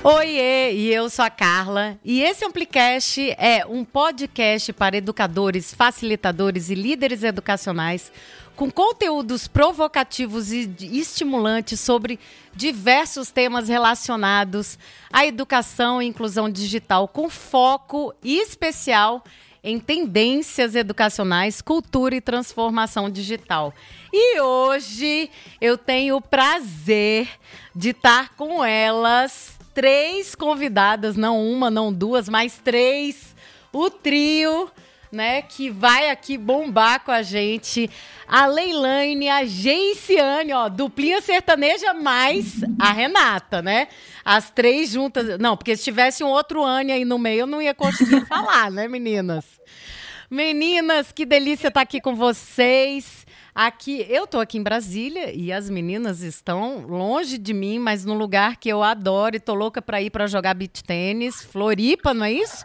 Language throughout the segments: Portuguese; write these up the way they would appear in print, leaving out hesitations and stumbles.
Oiê, e eu sou a Carla, e esse Amplicast é um podcast para educadores, facilitadores e líderes educacionais com conteúdos provocativos e estimulantes sobre diversos temas relacionados à educação e inclusão digital, com foco especial em tendências educacionais, cultura e transformação digital. E hoje eu tenho o prazer de estar com elas, 3 convidadas, não uma, não duas, mas 3, o trio, né, que vai aqui bombar com a gente, a Leilane, a Geiciane, ó, duplinha sertaneja mais a Renata, né? As 3 juntas, não, porque se tivesse um outro Anne aí no meio, eu não ia conseguir falar, né, meninas? Meninas, que delícia estar aqui com vocês. Aqui, eu tô aqui em Brasília e as meninas estão longe de mim, mas num lugar que eu adoro e tô louca para ir para jogar beach tênis. Floripa, não é isso?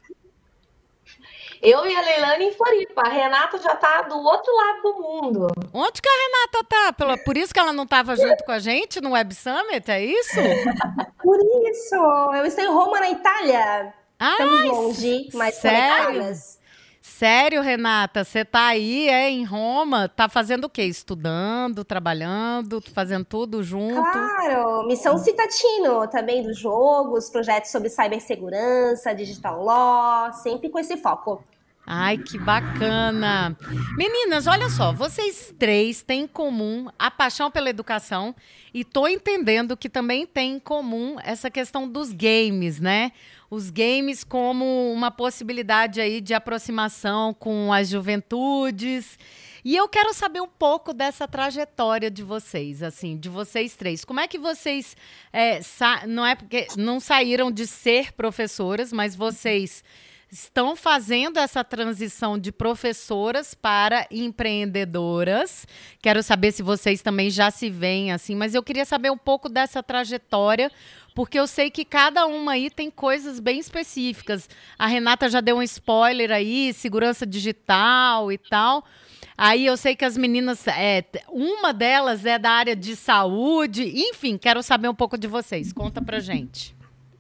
Eu e a Leilane em Floripa. A Renata já tá do outro lado do mundo. Onde que a Renata tá? Por isso que ela não estava junto com a gente no Web Summit, é isso? Por isso! Eu estou em Roma, na Itália. Estamos longe, mas conectadas. Sério, Renata? Você tá aí, em Roma? Tá fazendo o quê? Estudando, trabalhando, fazendo tudo junto? Claro! Missão Citatino, também dos jogos, projetos sobre cibersegurança, digital law, sempre com esse foco. Ai, que bacana! Meninas, olha só, vocês 3 têm em comum a paixão pela educação e tô entendendo que também tem em comum essa questão dos games, né? Os games como uma possibilidade aí de aproximação com as juventudes. E eu quero saber um pouco dessa trajetória de vocês, assim, de vocês 3. Como é que vocês, não é porque não saíram de ser professoras, mas vocês estão fazendo essa transição de professoras para empreendedoras. Quero saber se vocês também já se veem assim, mas eu queria saber um pouco dessa trajetória, porque eu sei que cada uma aí tem coisas bem específicas. A Renata já deu um spoiler aí, segurança digital e tal. Aí eu sei que as meninas, uma delas é da área de saúde. Enfim, quero saber um pouco de vocês. Conta pra gente.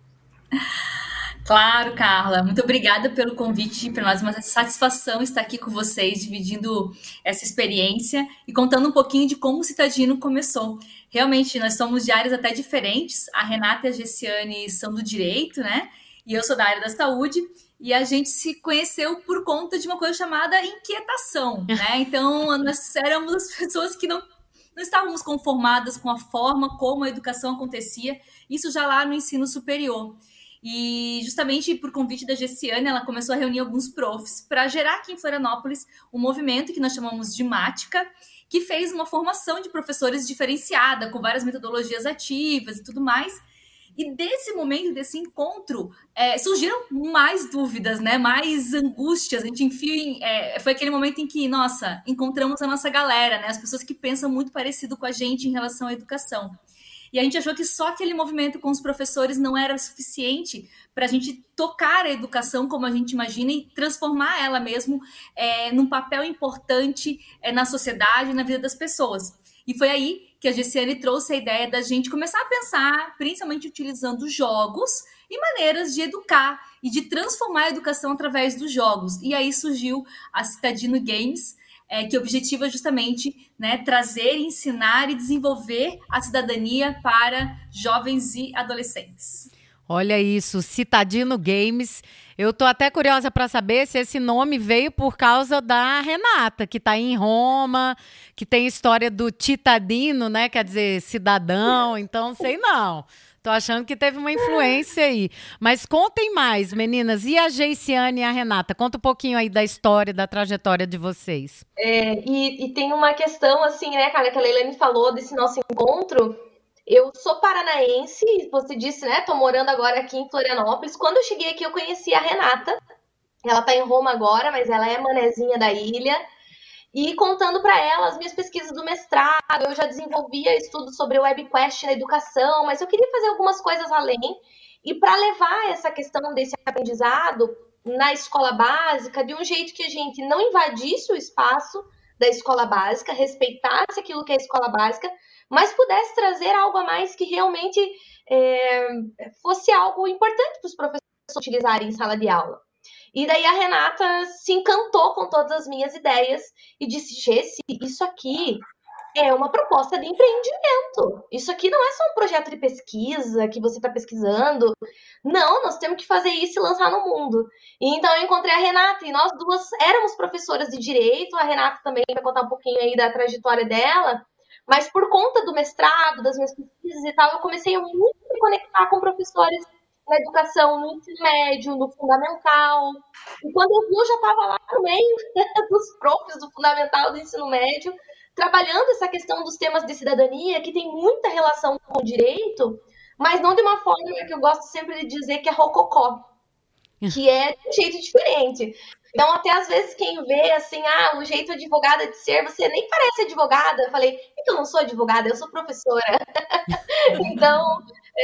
Claro, Carla. Muito obrigada pelo convite. Para nós é uma satisfação estar aqui com vocês, dividindo essa experiência e contando um pouquinho de como o Citadino começou. Realmente, nós somos de áreas até diferentes. A Renata e a Geiciane são do direito, né? E eu sou da área da saúde. E a gente se conheceu por conta de uma coisa chamada inquietação, né? Então, nós éramos as pessoas que não estávamos conformadas com a forma como a educação acontecia. Isso já lá no ensino superior. E justamente por convite da Geiciane, ela começou a reunir alguns profs para gerar aqui em Florianópolis um movimento que nós chamamos de Mática, que fez uma formação de professores diferenciada, com várias metodologias ativas e tudo mais. E desse momento, desse encontro, surgiram mais dúvidas, né? Mais angústias. A gente foi aquele momento em que, nossa, encontramos a nossa galera, né? As pessoas que pensam muito parecido com a gente em relação à educação. E a gente achou que só aquele movimento com os professores não era suficiente para a gente tocar a educação como a gente imagina e transformar ela mesmo num papel importante na sociedade e na vida das pessoas. E foi aí que a Geiciane trouxe a ideia da gente começar a pensar, principalmente utilizando jogos e maneiras de educar e de transformar a educação através dos jogos. E aí surgiu a Citadino Games, que objetiva justamente, né, trazer, ensinar e desenvolver a cidadania para jovens e adolescentes. Olha isso, Citadino Games. Eu tô até curiosa para saber se esse nome veio por causa da Renata, que está em Roma, que tem história do Cittadino, né? Quer dizer, cidadão. Então, sei não. Tô achando que teve uma influência aí. Mas contem mais, meninas. E a Geiciane e a Renata? Conta um pouquinho aí da história, da trajetória de vocês. E tem uma questão, assim, né, cara, que a Leilane falou desse nosso encontro. Eu sou paranaense, você disse, né? Tô morando agora aqui em Florianópolis. Quando eu cheguei aqui, eu conheci a Renata. Ela tá em Roma agora, mas ela é manezinha da ilha. E contando para ela as minhas pesquisas do mestrado, eu já desenvolvia estudos sobre o WebQuest na educação, mas eu queria fazer algumas coisas além. E para levar essa questão desse aprendizado na escola básica, de um jeito que a gente não invadisse o espaço da escola básica, respeitasse aquilo que é a escola básica, mas pudesse trazer algo a mais que realmente fosse algo importante para os professores utilizarem em sala de aula. E daí a Renata se encantou com todas as minhas ideias e disse, Gessi, isso aqui é uma proposta de empreendimento. Isso aqui não é só um projeto de pesquisa que você está pesquisando. Não, nós temos que fazer isso e lançar no mundo. E então eu encontrei a Renata e nós duas éramos professoras de direito. A Renata também vai contar um pouquinho aí da trajetória dela. Mas por conta do mestrado, das minhas pesquisas e tal, eu comecei a muito me conectar com professores na educação, no ensino médio, no fundamental. E quando eu vi, eu já estava lá no meio dos profs do fundamental, do ensino médio, trabalhando essa questão dos temas de cidadania, que tem muita relação com o direito, mas não de uma forma que eu gosto sempre de dizer que é rococó, que é de um jeito diferente. Então, até às vezes, quem vê assim, o jeito advogada de ser, você nem parece advogada. Eu falei, é que eu não sou advogada, eu sou professora. Então,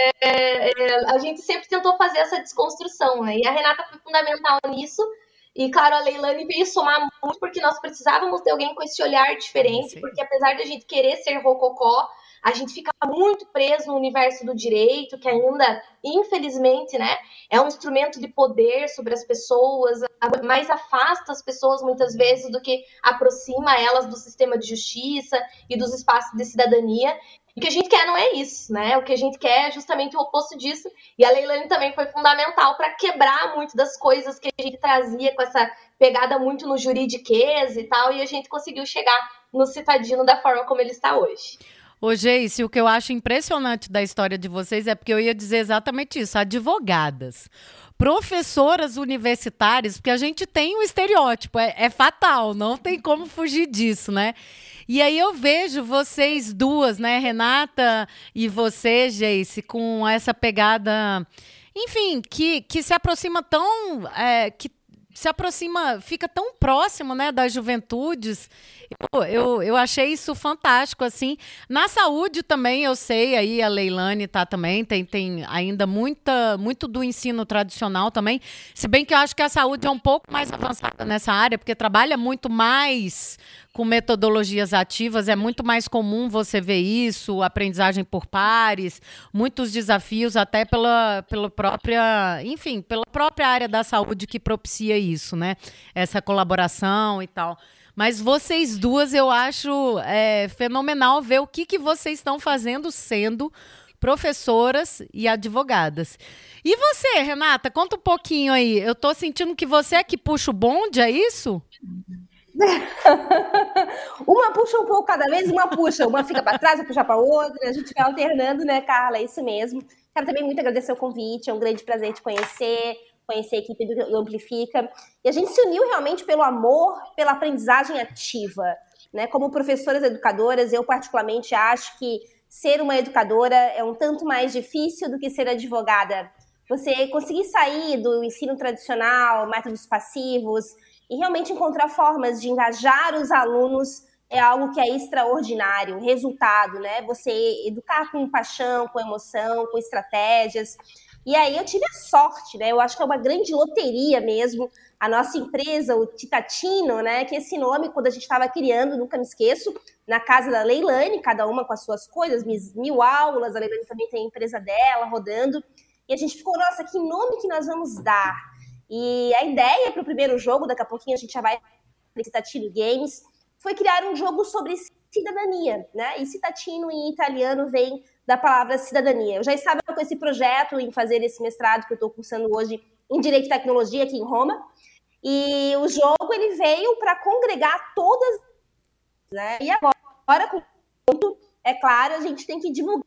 a gente sempre tentou fazer essa desconstrução, né? E a Renata foi fundamental nisso. E, claro, a Leilane veio somar muito, porque nós precisávamos de alguém com esse olhar diferente, sim. Porque apesar de a gente querer ser rococó, a gente fica muito preso no universo do direito, que ainda, infelizmente, né, é um instrumento de poder sobre as pessoas, mais afasta as pessoas muitas vezes do que aproxima elas do sistema de justiça e dos espaços de cidadania. O que a gente quer não é isso, né? O que a gente quer é justamente o oposto disso. E a Leilane também foi fundamental para quebrar muito das coisas que a gente trazia com essa pegada muito no juridiquês e tal, e a gente conseguiu chegar no Citadino da forma como ele está hoje. Ô, Gessi, o que eu acho impressionante da história de vocês é porque eu ia dizer exatamente isso, advogadas, professoras universitárias, porque a gente tem um estereótipo, é fatal, não tem como fugir disso, né? E aí eu vejo vocês duas, né, Renata e você, Gessi, com essa pegada, enfim, que se aproxima tão... fica tão próximo, né, das juventudes. Eu achei isso fantástico, assim. Na saúde também, eu sei, aí a Leilane tá também, tem ainda muito do ensino tradicional também, se bem que eu acho que a saúde é um pouco mais avançada nessa área, porque trabalha muito mais com metodologias ativas, é muito mais comum você ver isso, aprendizagem por pares, muitos desafios até pela própria área da saúde que propicia isso, né? Essa colaboração e tal. Mas vocês duas, eu acho fenomenal ver o que vocês estão fazendo sendo professoras e advogadas. E você, Renata, conta um pouquinho aí. Eu tô sentindo que você é que puxa o bonde, é isso? Uma puxa um pouco cada vez, uma fica para trás, puxa para outra, a gente vai alternando, né, Carla? É isso mesmo. Quero também muito agradecer o convite, é um grande prazer te conhecer a equipe do Amplifica. E a gente se uniu realmente pelo amor, pela aprendizagem ativa, né? Como professoras educadoras, eu particularmente acho que ser uma educadora é um tanto mais difícil do que ser advogada. Você conseguir sair do ensino tradicional, métodos passivos, e realmente encontrar formas de engajar os alunos é algo que é extraordinário. O resultado, né? Você educar com paixão, com emoção, com estratégias. E aí eu tive a sorte, né? Eu acho que é uma grande loteria mesmo. A nossa empresa, o Citadino, né? Que esse nome, quando a gente estava criando, nunca me esqueço, na casa da Leilane, cada uma com as suas coisas, 1000 aulas, a Leilane também tem a empresa dela rodando. E a gente ficou, nossa, que nome que nós vamos dar? E a ideia para o primeiro jogo, daqui a pouquinho a gente já vai para Citadino Games, foi criar um jogo sobre cidadania, né? E Citadino em italiano vem da palavra cidadania. Eu já estava com esse projeto em fazer esse mestrado que eu estou cursando hoje em Direito e Tecnologia aqui em Roma. E o jogo ele veio para congregar todas, né? E agora, é claro, a gente tem que divulgar.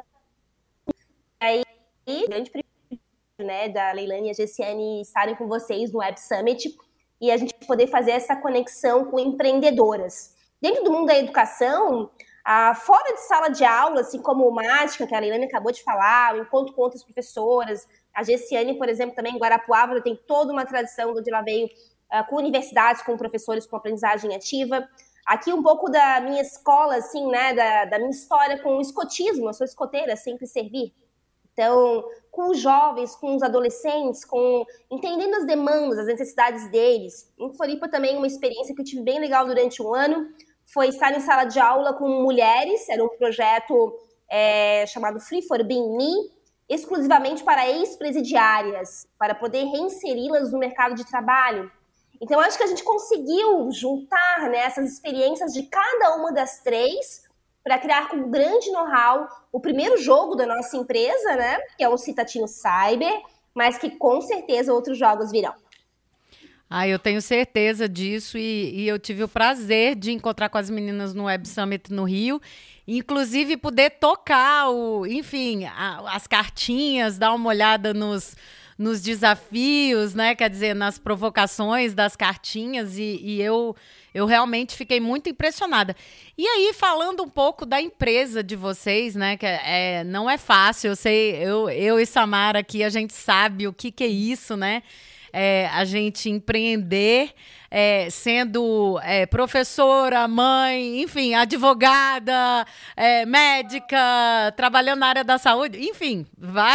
Aí, grande privilégio, né, da Leilane e a Gessiane estarem com vocês no Web Summit e a gente poder fazer essa conexão com empreendedoras. Dentro do mundo da educação, fora de sala de aula, assim como o Mágica, que a Leilane acabou de falar, o encontro com outras professoras, a Gessiane, por exemplo, também em Guarapuava, tem toda uma tradição onde ela veio com universidades, com professores com aprendizagem ativa. Aqui um pouco da minha escola, assim, né, da minha história com o escotismo, eu sou escoteira, sempre servir. Então, com os jovens, com os adolescentes, entendendo as demandas, as necessidades deles. Em Floripa também, uma experiência que eu tive bem legal durante um ano foi estar em sala de aula com mulheres. Era um projeto chamado Free for Being Me, exclusivamente para ex-presidiárias, para poder reinseri-las no mercado de trabalho. Então, acho que a gente conseguiu juntar, né, essas experiências de cada uma das três para criar com grande know-how o primeiro jogo da nossa empresa, né, que é o Citatino Cyber, mas que com certeza outros jogos virão. Eu tenho certeza disso e eu tive o prazer de encontrar com as meninas no Web Summit no Rio, inclusive poder tocar, as cartinhas, dar uma olhada nos desafios, né? Quer dizer, nas provocações das cartinhas e eu realmente fiquei muito impressionada. E aí, falando um pouco da empresa de vocês, né? Que não é fácil, eu sei, eu e Samara aqui, a gente sabe o que é isso, né? A gente empreender sendo professora, mãe, enfim, advogada, médica, trabalhando na área da saúde, enfim,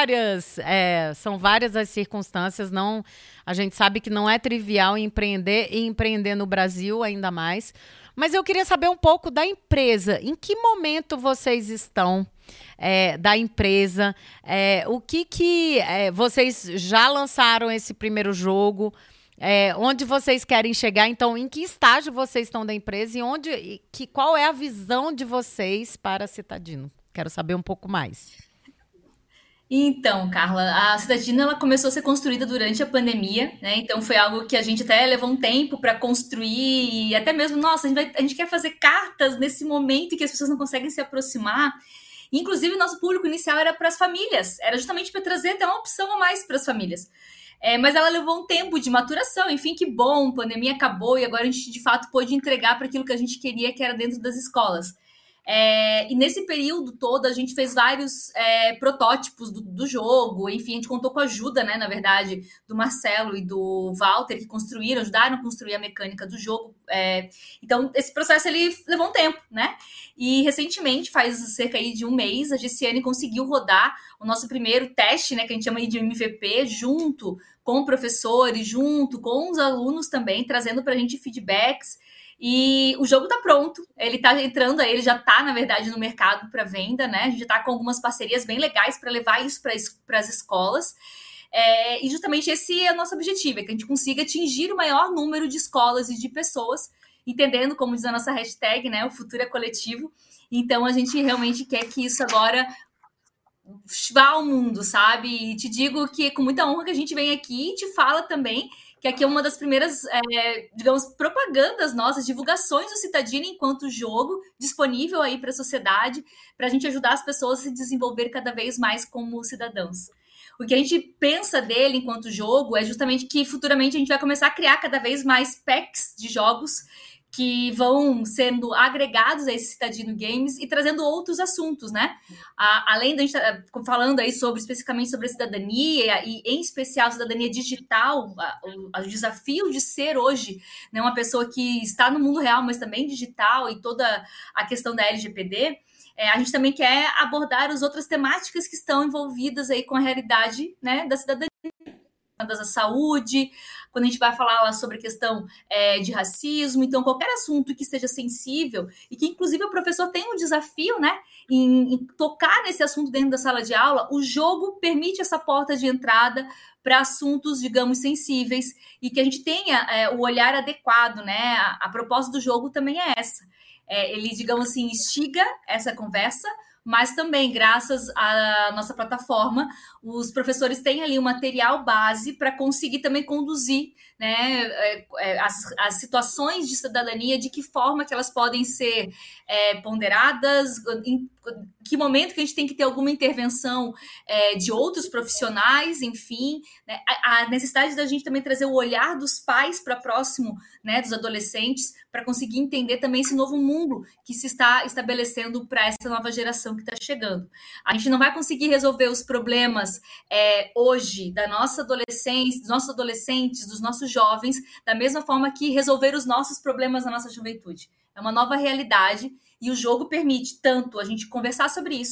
são várias as circunstâncias. A gente sabe que não é trivial empreender e empreender no Brasil ainda mais. Mas eu queria saber um pouco da empresa. Em que momento vocês estão da empresa? O que vocês já lançaram esse primeiro jogo? Onde vocês querem chegar? Então, em que estágio vocês estão da empresa e qual é a visão de vocês para a Citadino? Quero saber um pouco mais. Então, Carla, a Citadino ela começou a ser construída durante a pandemia, né? Então foi algo que a gente até levou um tempo para construir e até mesmo, nossa, a gente quer fazer cartas nesse momento em que as pessoas não conseguem se aproximar. Inclusive, nosso público inicial era para as famílias, era justamente para trazer até uma opção a mais para as famílias. Mas ela levou um tempo de maturação, enfim, que bom, a pandemia acabou e agora a gente de fato pôde entregar para aquilo que a gente queria, que era dentro das escolas. E nesse período todo a gente fez vários protótipos do jogo, enfim, a gente contou com a ajuda, né, na verdade, do Marcelo e do Walter, que ajudaram a construir a mecânica do jogo. Então, esse processo ele levou um tempo, né? E recentemente, faz cerca aí de um mês, a GCN conseguiu rodar o nosso primeiro teste, né, que a gente chama de MVP, junto com professores, junto com os alunos também, trazendo para a gente feedbacks. E o jogo tá pronto, ele tá entrando aí, ele já tá, na verdade, no mercado para venda, né? A gente tá com algumas parcerias bem legais para levar isso para as escolas. E justamente esse é o nosso objetivo, é que a gente consiga atingir o maior número de escolas e de pessoas, entendendo, como diz a nossa hashtag, né? O futuro é coletivo. Então, a gente realmente quer que isso agora vá ao mundo, sabe? E te digo que com muita honra que a gente vem aqui e te fala também que aqui é uma das primeiras, digamos, propagandas nossas, divulgações do Citadino enquanto jogo, disponível aí para a sociedade, para a gente ajudar as pessoas a se desenvolver cada vez mais como cidadãos. O que a gente pensa dele enquanto jogo é justamente que futuramente a gente vai começar a criar cada vez mais packs de jogos que vão sendo agregados a esse Citadino Games e trazendo outros assuntos, né? Além da gente falando aí especificamente sobre a cidadania e, em especial, a cidadania digital, o desafio de ser hoje, né, uma pessoa que está no mundo real, mas também digital, e toda a questão da LGPD, a gente também quer abordar as outras temáticas que estão envolvidas aí com a realidade, né, da cidadania, da saúde, quando a gente vai falar lá sobre a questão de racismo. Então, qualquer assunto que seja sensível e que, inclusive, o professor tem um desafio, né, em tocar nesse assunto dentro da sala de aula, o jogo permite essa porta de entrada para assuntos, digamos, sensíveis e que a gente tenha o olhar adequado, né? A proposta do jogo também é essa. Ele, digamos assim, instiga essa conversa, mas também, graças à nossa plataforma, os professores têm ali um material base para conseguir também conduzir, né, as situações de cidadania, de que forma que elas podem ser ponderadas, em que momento que a gente tem que ter alguma intervenção de outros profissionais, enfim, né, a necessidade da gente também trazer o olhar dos pais para próximo, né, dos adolescentes, para conseguir entender também esse novo mundo que se está estabelecendo para essa nova geração que está chegando. A gente não vai conseguir resolver os problemas hoje da nossa adolescência, dos nossos adolescentes, dos nossos jovens, da mesma forma que resolver os nossos problemas na nossa juventude. É uma nova realidade e o jogo permite tanto a gente conversar sobre isso,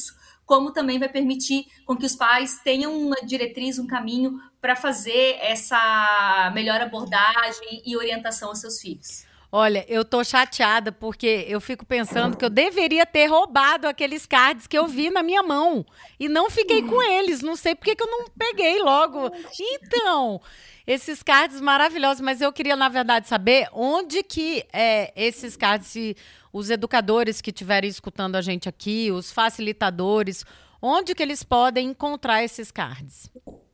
como também vai permitir com que os pais tenham uma diretriz, um caminho para fazer essa melhor abordagem e orientação aos seus filhos. Olha, eu tô chateada porque eu fico pensando que eu deveria ter roubado aqueles cards que eu vi na minha mão e não fiquei com eles. Não sei por que eu não peguei logo. Então, esses cards maravilhosos, mas eu queria, na verdade, saber onde que esses cards, se os educadores que estiverem escutando a gente aqui, os facilitadores, onde que eles podem encontrar esses cards?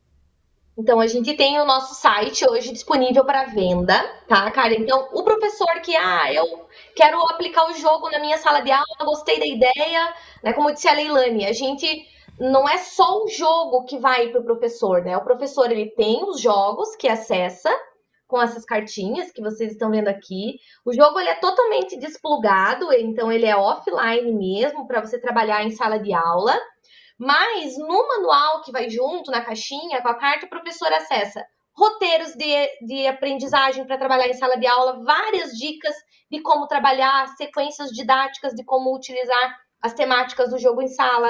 Então, a gente tem o nosso site hoje disponível para venda, tá, cara? Então, o professor que, eu quero aplicar o jogo na minha sala de aula, gostei da ideia, né? Como disse a Leilane, a gente não é só o jogo que vai para o professor, né? O professor, ele tem os jogos que acessa com essas cartinhas que vocês estão vendo aqui. O jogo, ele é totalmente desplugado, então ele é offline mesmo, para você trabalhar em sala de aula. Mas no manual que vai junto, na caixinha, com a carta, o professor acessa roteiros de aprendizagem para trabalhar em sala de aula, várias dicas de como trabalhar, sequências didáticas de como utilizar as temáticas do jogo em sala.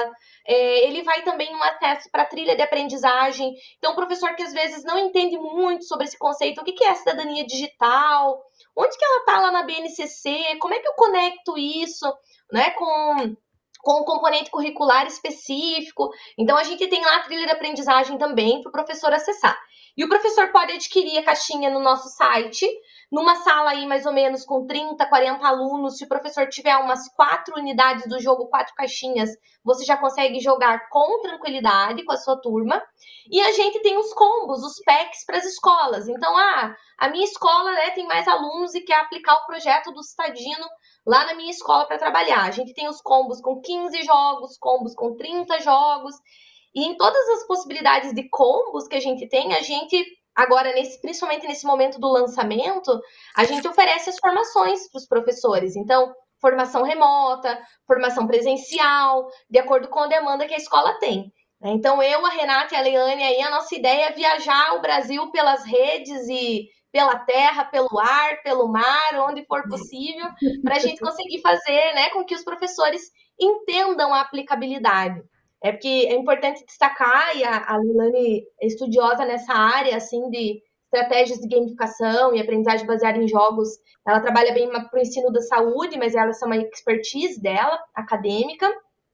Ele vai também um acesso para a trilha de aprendizagem. Então, o professor que às vezes não entende muito sobre esse conceito, o que é cidadania digital, onde que ela está lá na BNCC, como é que eu conecto isso, né, com um componente curricular específico. Então, a gente tem lá a trilha de aprendizagem também para o professor acessar. E o professor pode adquirir a caixinha no nosso site, numa sala aí mais ou menos com 30, 40 alunos. Se o professor tiver umas 4 unidades do jogo, 4 caixinhas, você já consegue jogar com tranquilidade com a sua turma. E a gente tem os combos, os packs para as escolas. Então, a minha escola, né, tem mais alunos e quer aplicar o projeto do Citadino lá na minha escola para trabalhar. A gente tem os combos com 15 jogos, combos com 30 jogos. E em todas as possibilidades de combos que a gente tem, a gente, agora, principalmente nesse momento do lançamento, a gente oferece as formações para os professores. Então, formação remota, formação presencial, de acordo com a demanda que a escola tem. Então, eu, a Renata e a Leane, aí, a nossa ideia é viajar o Brasil pelas redes e pela terra, pelo ar, pelo mar, onde for possível, para a gente conseguir fazer, né, com que os professores entendam a aplicabilidade. Porque é importante destacar, e a Leilane é estudiosa nessa área, assim, de estratégias de gamificação e aprendizagem baseada em jogos. Ela trabalha bem para o ensino da saúde, mas essa é uma expertise dela, acadêmica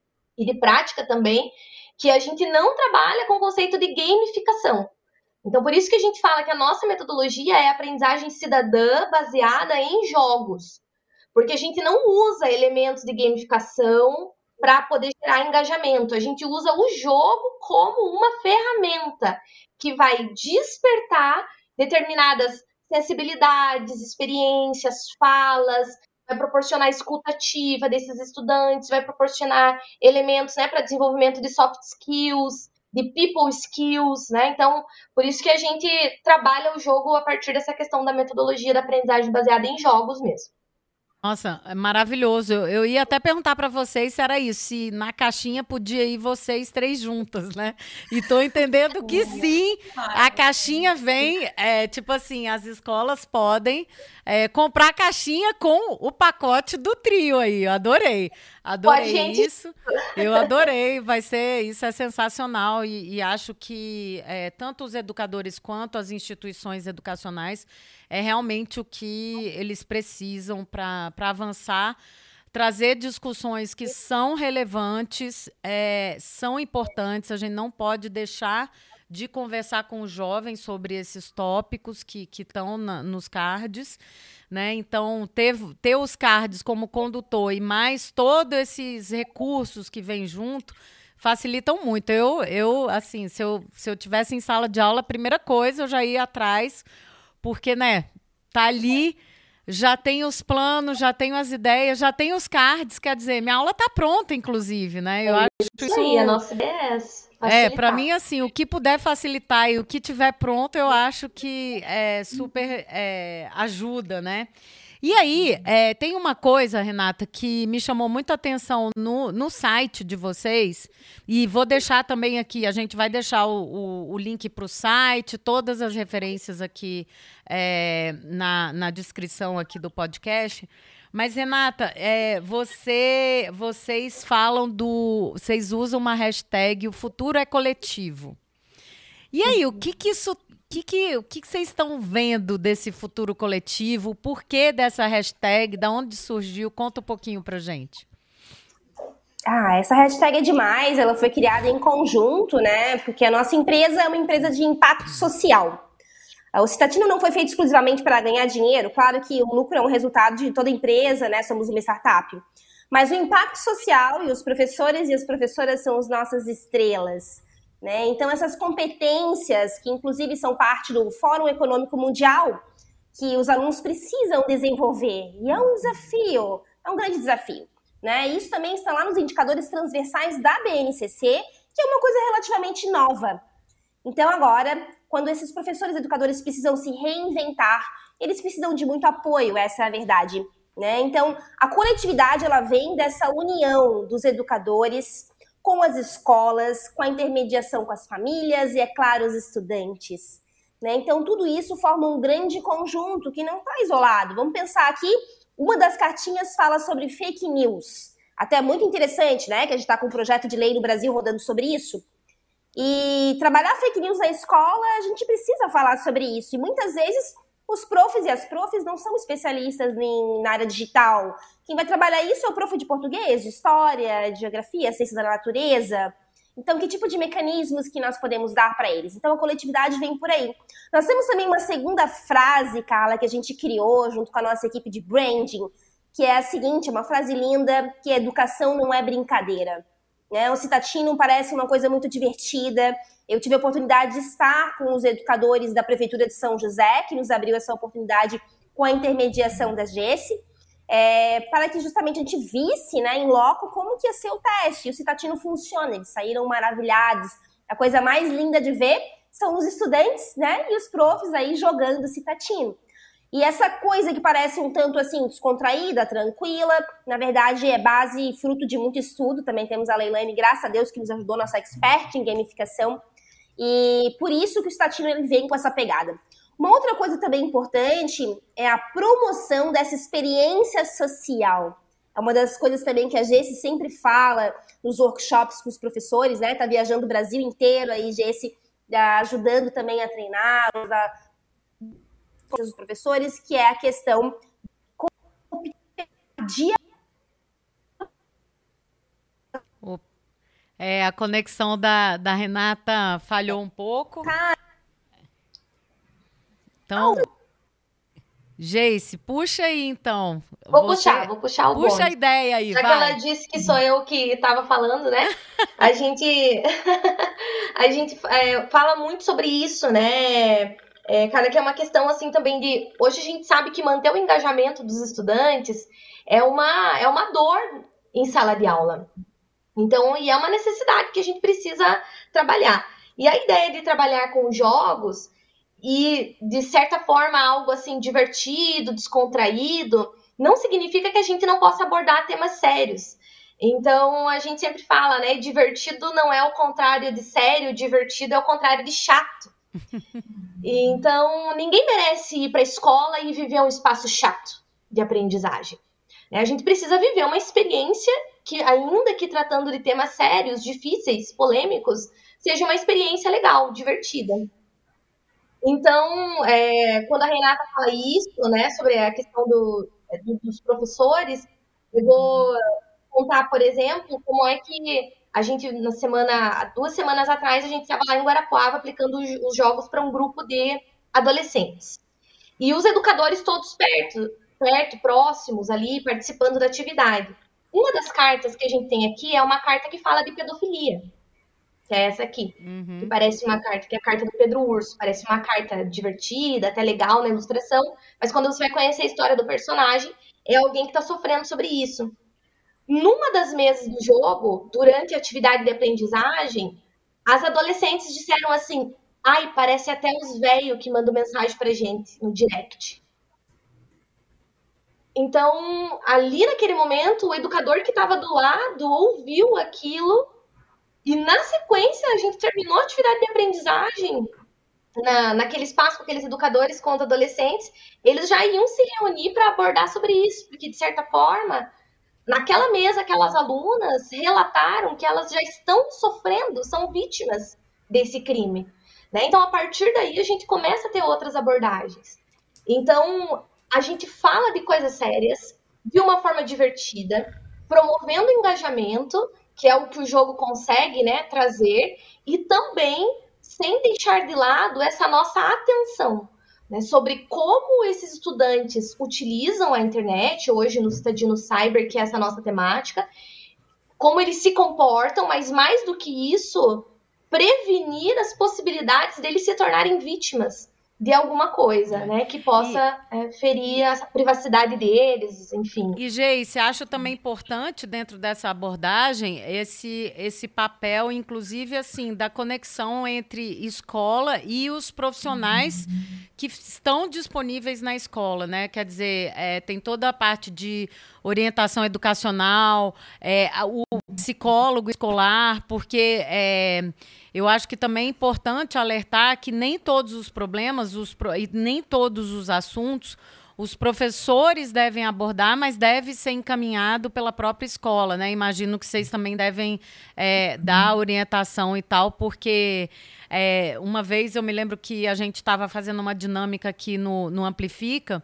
e de prática também, que a gente não trabalha com o conceito de gamificação. Então, por isso que a gente fala que a nossa metodologia é aprendizagem cidadã baseada em jogos. Porque a gente não usa elementos de gamificação para poder gerar engajamento. A gente usa o jogo como uma ferramenta que vai despertar determinadas sensibilidades, experiências, falas, vai proporcionar escuta ativa desses estudantes, vai proporcionar elementos, né, para desenvolvimento de soft skills, de people skills, né? Então, por isso que a gente trabalha o jogo a partir dessa questão da metodologia da aprendizagem baseada em jogos mesmo. Nossa, é maravilhoso. Eu ia até perguntar para vocês se era isso, se na caixinha podia ir vocês 3 juntas, né? E tô entendendo que sim, a caixinha vem, tipo assim, as escolas podem comprar a caixinha com o pacote do trio aí. Eu adorei. Adorei isso. Eu adorei. Isso é sensacional e acho que tanto os educadores quanto as instituições educacionais é realmente o que eles precisam para avançar, trazer discussões que são relevantes, são importantes. A gente não pode deixar de conversar com os jovens sobre esses tópicos que estão nos cards, né? Então, ter os cards como condutor e mais todos esses recursos que vêm junto facilitam muito. Eu assim, se eu tivesse em sala de aula, a primeira coisa eu já ia atrás, porque, né, tá ali, já tem os planos, já tenho as ideias, já tem os cards, quer dizer, minha aula tá pronta, inclusive, né? Eu acho isso aí, a nossa ideia é essa. Para mim, assim, o que puder facilitar e o que tiver pronto, eu acho que super ajuda, né? E aí, tem uma coisa, Renata, que me chamou muita atenção no site de vocês, e vou deixar também aqui, a gente vai deixar o link para o site, todas as referências aqui na descrição aqui do podcast. Mas, Renata, vocês falam vocês usam uma hashtag, o futuro é coletivo. E aí, o que vocês estão vendo desse futuro coletivo? O porquê dessa hashtag? Da onde surgiu? Conta um pouquinho pra gente. Essa hashtag é demais. Ela foi criada em conjunto, né? Porque a nossa empresa é uma empresa de impacto social. O Citatino não foi feito exclusivamente para ganhar dinheiro. Claro que o lucro é um resultado de toda empresa, né? Somos uma startup. Mas o impacto social, e os professores e as professoras são as nossas estrelas, né? Então, essas competências, que inclusive são parte do Fórum Econômico Mundial, que os alunos precisam desenvolver. E é um desafio, é um grande desafio, né? E isso também está lá nos indicadores transversais da BNCC, que é uma coisa relativamente nova. Então, agora, quando esses professores e educadores precisam se reinventar, eles precisam de muito apoio, essa é a verdade, né? Então, a coletividade, ela vem dessa união dos educadores com as escolas, com a intermediação com as famílias e, é claro, os estudantes, né? Então, tudo isso forma um grande conjunto que não está isolado. Vamos pensar aqui, uma das cartinhas fala sobre fake news. Até muito interessante, né? Que a gente está com um projeto de lei no Brasil rodando sobre isso. E trabalhar fake news na escola, a gente precisa falar sobre isso. E muitas vezes os profs e as profs não são especialistas na área digital. Quem vai trabalhar isso é o prof de português, de história, de geografia, ciência da natureza. Então, que tipo de mecanismos que nós podemos dar para eles? Então, a coletividade vem por aí. Nós temos também uma segunda frase, Carla, que a gente criou junto com a nossa equipe de branding, que é a seguinte, uma frase linda, que é educação não é brincadeira. O Citatino parece uma coisa muito divertida. Eu tive a oportunidade de estar com os educadores da Prefeitura de São José, que nos abriu essa oportunidade com a intermediação da GESE, para que justamente a gente visse, né, em loco como que ia ser o teste. E o Citatino funciona, eles saíram maravilhados. A coisa mais linda de ver são os estudantes, né, e os profs aí jogando Citatino. E essa coisa que parece um tanto assim descontraída, tranquila, na verdade é base e fruto de muito estudo. Também temos a Leilane, graças a Deus, que nos ajudou, nossa expert em gamificação. E por isso que o Citatino ele vem com essa pegada. Uma outra coisa também importante é a promoção dessa experiência social. É uma das coisas também que a GESE sempre fala nos workshops com os professores, né? Tá viajando o Brasil inteiro aí, GESE ajudando também a treinar, os professores, que é a questão a conexão da Renata falhou um pouco. Então, Geice, puxa aí então. Vou puxar o bonde. Puxa a ideia aí, Já vai. que ela disse que sou eu que estava falando, né? A gente fala muito sobre isso, né? Cara, que é uma questão assim também de... Hoje a gente sabe que manter o engajamento dos estudantes é uma dor em sala de aula. Então, e é uma necessidade que a gente precisa trabalhar. E a ideia de trabalhar com jogos e, de certa forma, algo assim divertido, descontraído, não significa que a gente não possa abordar temas sérios. Então, a gente sempre fala, né? Divertido não é o contrário de sério, divertido é o contrário de chato. Então, ninguém merece ir para a escola e viver um espaço chato de aprendizagem. A gente precisa viver uma experiência que, ainda que tratando de temas sérios, difíceis, polêmicos, seja uma experiência legal, divertida. Então, quando a Renata fala isso, né, sobre a questão dos professores, eu vou contar, por exemplo, como é que a gente, há 2 semanas atrás, a gente estava lá em Guarapuava aplicando os jogos para um grupo de adolescentes. E os educadores todos perto, próximos ali, participando da atividade. Uma das cartas que a gente tem aqui é uma carta que fala de pedofilia, que é essa aqui, que parece uma carta, que é a carta do Pedro Urso, parece uma carta divertida, até legal na ilustração, mas quando você vai conhecer a história do personagem, é alguém que está sofrendo sobre isso. Numa das mesas do jogo, durante a atividade de aprendizagem, as adolescentes disseram assim, ai, parece até os velhos que mandam mensagem pra gente no direct. Então, ali naquele momento, o educador que estava do lado ouviu aquilo e, na sequência, a gente terminou a atividade de aprendizagem naquele espaço com aqueles educadores com os adolescentes. Eles já iam se reunir para abordar sobre isso, porque, de certa forma, naquela mesa, aquelas alunas relataram que elas já estão sofrendo, são vítimas desse crime. Né? Então, a partir daí, a gente começa a ter outras abordagens. Então, a gente fala de coisas sérias, de uma forma divertida, promovendo engajamento, que é o que o jogo consegue, né, trazer, e também sem deixar de lado essa nossa atenção, né, sobre como esses estudantes utilizam a internet, hoje no Citadino Cyber, que é essa nossa temática, como eles se comportam, mas mais do que isso, prevenir as possibilidades deles se tornarem vítimas de alguma coisa, né, que possa ferir a privacidade deles, enfim. E, Geice, acho também importante, dentro dessa abordagem, esse papel, inclusive, assim, da conexão entre escola e os profissionais que estão disponíveis na escola, né? Quer dizer, tem toda a parte de orientação educacional, o psicólogo escolar, porque eu acho que também é importante alertar que nem todos os problemas e nem todos os assuntos os professores devem abordar, mas deve ser encaminhado pela própria escola, né? Imagino que vocês também devem dar orientação e tal, porque uma vez eu me lembro que a gente estava fazendo uma dinâmica aqui no Amplifica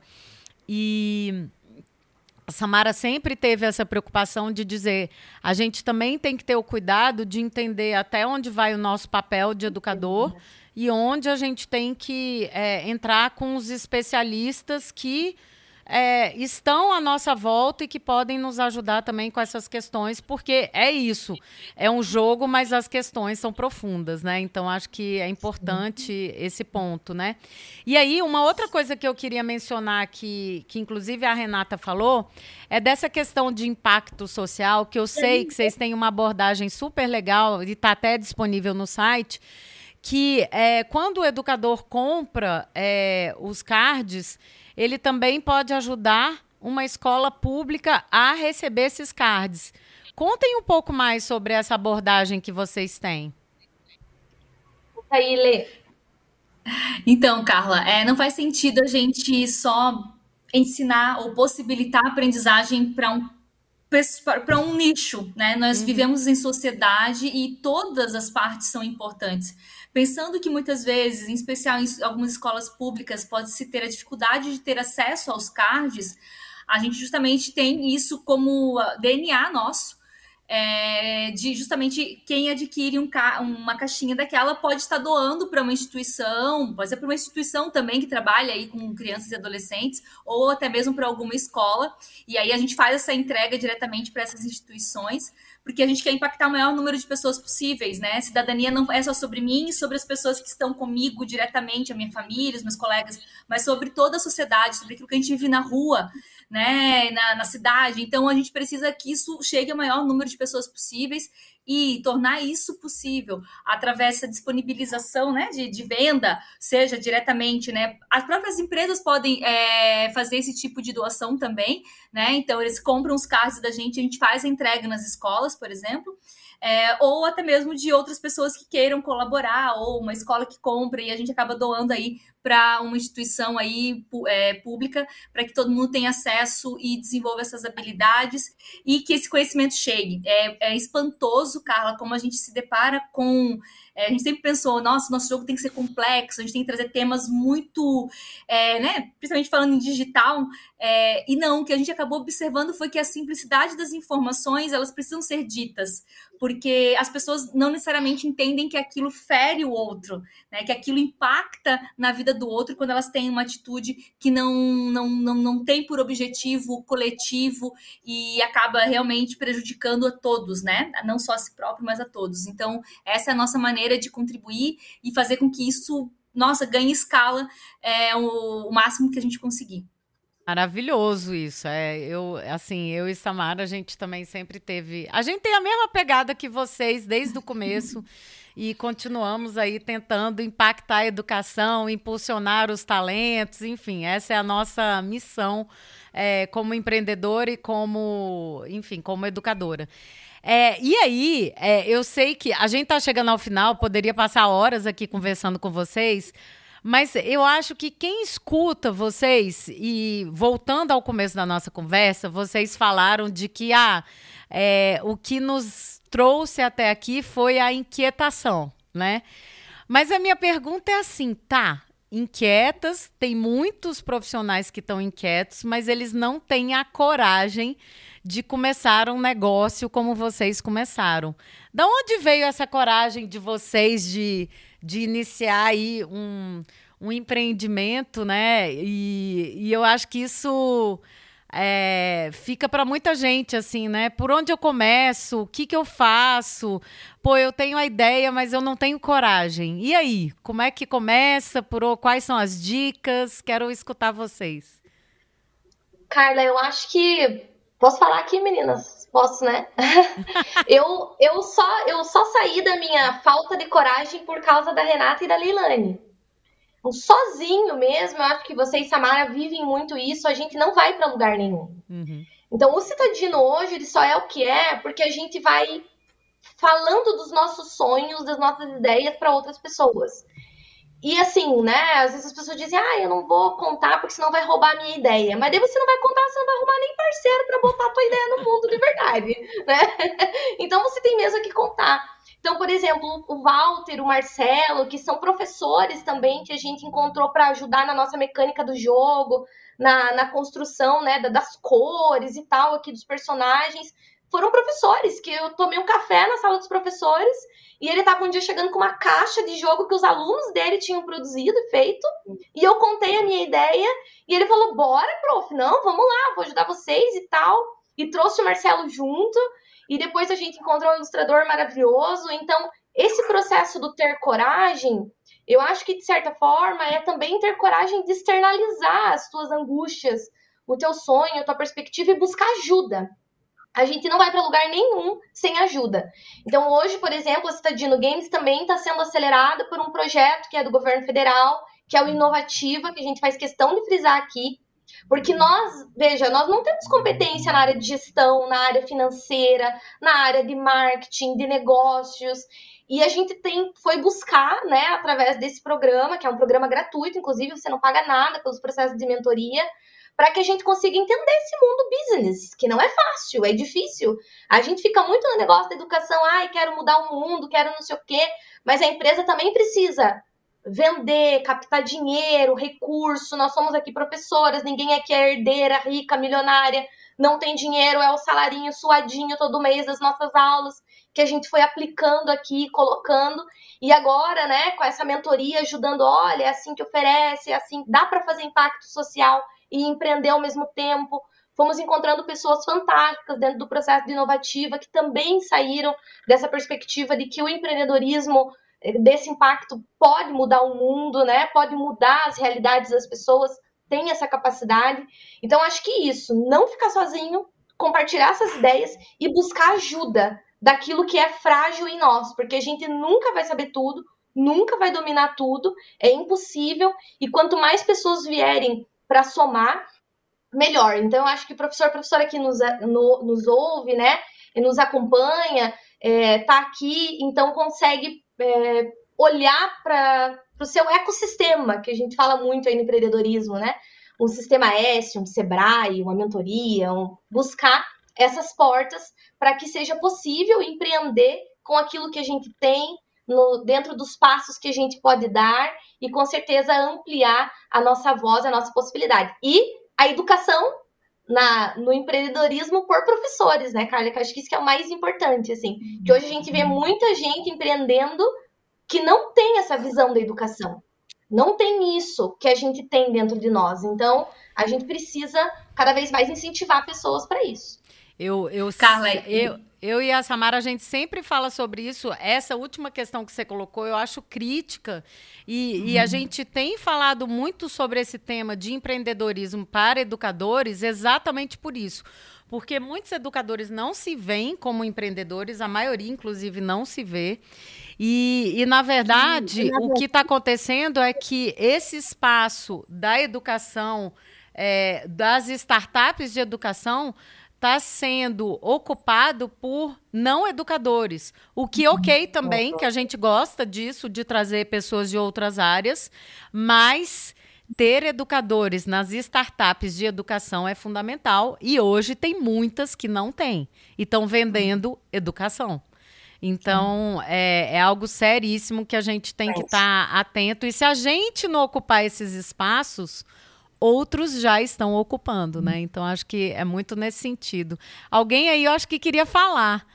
e a Samara sempre teve essa preocupação de dizer, a gente também tem que ter o cuidado de entender até onde vai o nosso papel de educador e onde a gente tem que entrar com os especialistas que estão à nossa volta e que podem nos ajudar também com essas questões, porque é isso, é um jogo, mas as questões são profundas, né? Então, acho que é importante esse ponto, né? E aí, uma outra coisa que eu queria mencionar, que inclusive a Renata falou, é dessa questão de impacto social, que eu sei que vocês têm uma abordagem super legal e está até disponível no site, que quando o educador compra os cards, ele também pode ajudar uma escola pública a receber esses cards. Contem um pouco mais sobre essa abordagem que vocês têm. Aí, Lê. Então, Carla, não faz sentido a gente só ensinar ou possibilitar a aprendizagem para um nicho, né? Nós vivemos em sociedade e todas as partes são importantes. Pensando que muitas vezes, em especial em algumas escolas públicas, pode-se ter a dificuldade de ter acesso aos cards, a gente justamente tem isso como DNA nosso, de justamente quem adquire uma caixinha daquela pode estar doando para uma instituição, pode ser para uma instituição também que trabalha aí com crianças e adolescentes, ou até mesmo para alguma escola, e aí a gente faz essa entrega diretamente para essas instituições, porque a gente quer impactar o maior número de pessoas possíveis, né? Cidadania não é só sobre mim, sobre as pessoas que estão comigo diretamente, a minha família, os meus colegas, mas sobre toda a sociedade, sobre aquilo que a gente vive na rua, né? Na cidade. Então, a gente precisa que isso chegue ao maior número de pessoas possíveis e tornar isso possível através dessa disponibilização, né, de venda, seja diretamente, né, as próprias empresas podem fazer esse tipo de doação também, né, então eles compram os cards da gente, a gente faz a entrega nas escolas, por exemplo, ou até mesmo de outras pessoas que queiram colaborar, ou uma escola que compra e a gente acaba doando aí para uma instituição aí pública, para que todo mundo tenha acesso e desenvolva essas habilidades e que esse conhecimento chegue. É espantoso, Carla, como a gente se depara com... a gente sempre pensou, nosso jogo tem que ser complexo, a gente tem que trazer temas muito, né, principalmente falando em digital, e não, o que a gente acabou observando foi que a simplicidade das informações, elas precisam ser ditas, porque as pessoas não necessariamente entendem que aquilo fere o outro, né, que aquilo impacta na vida do outro quando elas têm uma atitude que não tem por objetivo coletivo e acaba realmente prejudicando a todos, né, não só a si próprio, mas a todos. Então, essa é a nossa maneira de contribuir e fazer com que isso, ganhe escala o máximo que a gente conseguir. Maravilhoso isso. Eu e Samara, a gente também sempre teve... A gente tem a mesma pegada que vocês desde o começo e continuamos aí tentando impactar a educação, impulsionar os talentos, enfim, essa é a nossa missão como empreendedora e como, enfim, como educadora. E aí, eu sei que a gente está chegando ao final, poderia passar horas aqui conversando com vocês, mas eu acho que quem escuta vocês, e voltando ao começo da nossa conversa, vocês falaram de que o que nos trouxe até aqui foi a inquietação, né? Mas a minha pergunta é assim, inquietas, tem muitos profissionais que estão inquietos, mas eles não têm a coragem de começar um negócio como vocês começaram. Da onde veio essa coragem de vocês de iniciar aí um empreendimento, né? E eu acho que isso fica para muita gente, assim, né? Por onde eu começo? O que eu faço? Pô, eu tenho a ideia, mas eu não tenho coragem. E aí? Como é que começa? Quais são as dicas? Quero escutar vocês. Carla, eu acho que... Posso falar aqui, meninas? Posso, né? eu só saí da minha falta de coragem por causa da Renata e da Leilane. Sozinho mesmo, eu acho que você e Samara vivem muito isso, a gente não vai para lugar nenhum. Uhum. Então, o Citadino hoje, ele só é o que é porque a gente vai falando dos nossos sonhos, das nossas ideias para outras pessoas. E assim, né, às vezes as pessoas dizem, eu não vou contar porque senão vai roubar a minha ideia. Mas daí você não vai contar, você não vai arrumar nem parceiro para botar a tua ideia no mundo de verdade, né? Então, você tem mesmo que contar. Então, por exemplo, o Walter, o Marcelo, que são professores também que a gente encontrou para ajudar na nossa mecânica do jogo, na construção, né, das cores e tal aqui dos personagens, foram professores, que eu tomei um café na sala dos professores e ele estava um dia chegando com uma caixa de jogo que os alunos dele tinham produzido e feito, e eu contei a minha ideia e ele falou, bora, prof, não, vamos lá, vou ajudar vocês e tal, e trouxe o Marcelo junto. E depois a gente encontrou um ilustrador maravilhoso. Então, esse processo do ter coragem, eu acho que, de certa forma, é também ter coragem de externalizar as tuas angústias, o teu sonho, a tua perspectiva e buscar ajuda. A gente não vai para lugar nenhum sem ajuda. Então, hoje, por exemplo, a Citadino Games também está sendo acelerada por um projeto que é do governo federal, que é o Inovativa, que a gente faz questão de frisar aqui. Porque nós não temos competência na área de gestão, na área financeira, na área de marketing, de negócios. E a gente foi buscar, né, através desse programa, que é um programa gratuito, inclusive você não paga nada pelos processos de mentoria, para que a gente consiga entender esse mundo business, que não é fácil, é difícil. A gente fica muito no negócio da educação, quero mudar o mundo, quero não sei o quê, mas a empresa também precisa vender, captar dinheiro, recurso. Nós somos aqui professoras, ninguém aqui é herdeira, rica, milionária, não tem dinheiro, é o salarinho suadinho todo mês das nossas aulas, que a gente foi aplicando aqui, colocando, e agora, né, com essa mentoria ajudando, olha, é assim que oferece, é assim, dá para fazer impacto social e empreender ao mesmo tempo. Fomos encontrando pessoas fantásticas dentro do processo de Inovativa, que também saíram dessa perspectiva de que o empreendedorismo desse impacto pode mudar o mundo, né? Pode mudar as realidades das pessoas, tem essa capacidade. Então, acho que isso, não ficar sozinho, compartilhar essas ideias e buscar ajuda daquilo que é frágil em nós, porque a gente nunca vai saber tudo, nunca vai dominar tudo, é impossível, e quanto mais pessoas vierem para somar, melhor. Então, eu acho que o professora que nos ouve, né, e nos acompanha, tá aqui, então consegue olhar para o seu ecossistema, que a gente fala muito aí no empreendedorismo, né? Um sistema S, um Sebrae, uma mentoria, buscar essas portas para que seja possível empreender com aquilo que a gente tem, dentro dos passos que a gente pode dar e, com certeza, ampliar a nossa voz, a nossa possibilidade. E a educação no empreendedorismo por professores, né, Carla? Que eu acho que isso que é o mais importante, assim. Que hoje a gente vê muita gente empreendendo que não tem essa visão da educação. Não tem isso que a gente tem dentro de nós. Então, a gente precisa cada vez mais incentivar pessoas para isso. Carla, eu e a Samara, a gente sempre fala sobre isso. Essa última questão que você colocou, eu acho crítica. E a gente tem falado muito sobre esse tema de empreendedorismo para educadores exatamente por isso. Porque muitos educadores não se veem como empreendedores, a maioria, inclusive, não se vê. E na verdade, o que está acontecendo é que esse espaço da educação das startups de educação está sendo ocupado por não educadores. O que ok também, que a gente gosta disso, de trazer pessoas de outras áreas, mas ter educadores nas startups de educação é fundamental e hoje tem muitas que não têm e estão vendendo educação. Então, é algo seríssimo que a gente tem que estar atento. E se a gente não ocupar esses espaços, outros já estão ocupando, né? Então, acho que é muito nesse sentido. Alguém aí, eu acho que queria falar.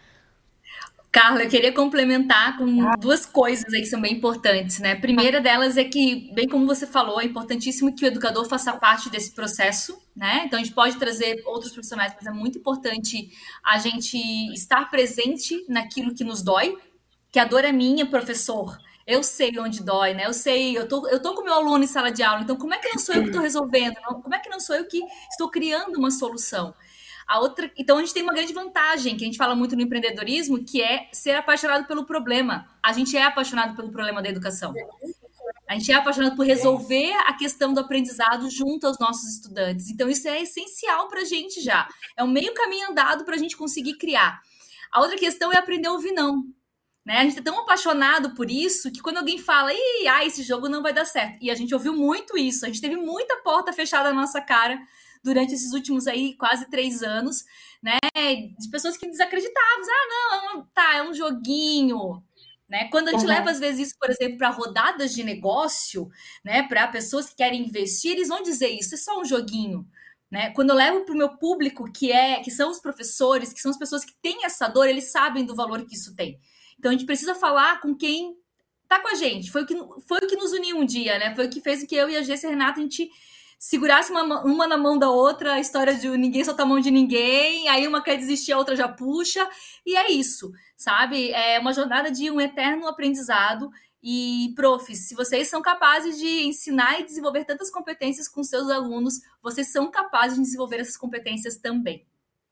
Carla, eu queria complementar com duas coisas aí que são bem importantes, né? A primeira delas é que, bem como você falou, é importantíssimo que o educador faça parte desse processo, né? Então, a gente pode trazer outros profissionais, mas é muito importante a gente estar presente naquilo que nos dói, que a dor é minha, professor. Eu sei onde dói, né? Eu tô com o meu aluno em sala de aula, então como é que não sou eu que estou resolvendo? Como é que não sou eu que estou criando uma solução? Então, a gente tem uma grande vantagem, que a gente fala muito no empreendedorismo, que é ser apaixonado pelo problema. A gente é apaixonado pelo problema da educação. A gente é apaixonado por resolver a questão do aprendizado junto aos nossos estudantes. Então, isso é essencial para a gente já. É um meio caminho andado para a gente conseguir criar. A outra questão é aprender a ouvir não. Né? A gente é tão apaixonado por isso que quando alguém fala, esse jogo não vai dar certo. E a gente ouviu muito isso. A gente teve muita porta fechada na nossa cara durante esses últimos aí quase 3 anos, né, de pessoas que desacreditavam, não, tá, é um joguinho, né, quando a gente leva às vezes isso, por exemplo, para rodadas de negócio, né, para pessoas que querem investir, eles vão dizer isso, é só um joguinho, né, quando eu levo para o meu público, que são os professores, que são as pessoas que têm essa dor, eles sabem do valor que isso tem, então a gente precisa falar com quem tá com a gente, foi o que nos uniu um dia, né, foi o que fez que eu e a Gessa e a Renata, a gente segurasse uma na mão da outra, a história de ninguém solta a mão de ninguém, aí uma quer desistir, a outra já puxa, e é isso, sabe? É uma jornada de um eterno aprendizado, e profs, se vocês são capazes de ensinar e desenvolver tantas competências com seus alunos, vocês são capazes de desenvolver essas competências também.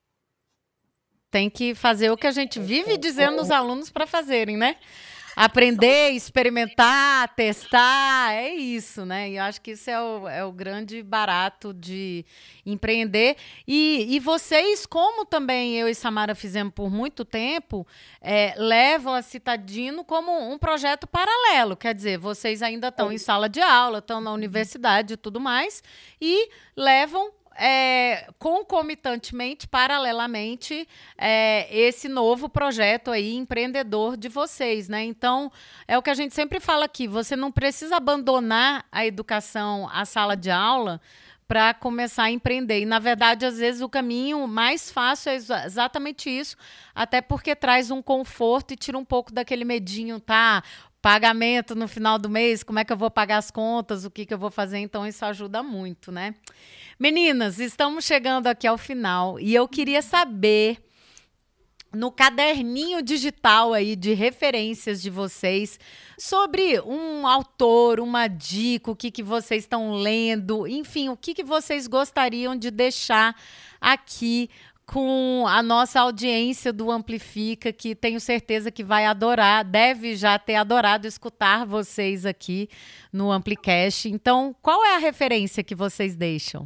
Tem que fazer o que a gente vive dizendo aos alunos para fazerem, né? Aprender, experimentar, testar, é isso, né? E eu acho que isso é o grande barato de empreender. E vocês, como também eu e Samara fizemos por muito tempo, levam a Citadino como um projeto paralelo. Quer dizer, vocês ainda estão em sala de aula, estão na universidade e tudo mais, e levam concomitantemente, paralelamente, esse novo projeto aí, empreendedor de vocês, né? Então, é o que a gente sempre fala aqui, você não precisa abandonar a educação, a sala de aula, para começar a empreender. E, na verdade, às vezes, o caminho mais fácil é exatamente isso, até porque traz um conforto e tira um pouco daquele medinho, tá? Pagamento no final do mês, como é que eu vou pagar as contas, o que eu vou fazer, então isso ajuda muito, né? Meninas, estamos chegando aqui ao final e eu queria saber, no caderninho digital aí de referências de vocês, sobre um autor, uma dica, o que vocês estão lendo, enfim, o que vocês gostariam de deixar aqui com a nossa audiência do Amplifica, que tenho certeza que vai adorar, deve já ter adorado escutar vocês aqui no Amplicast. Então, qual é a referência que vocês deixam?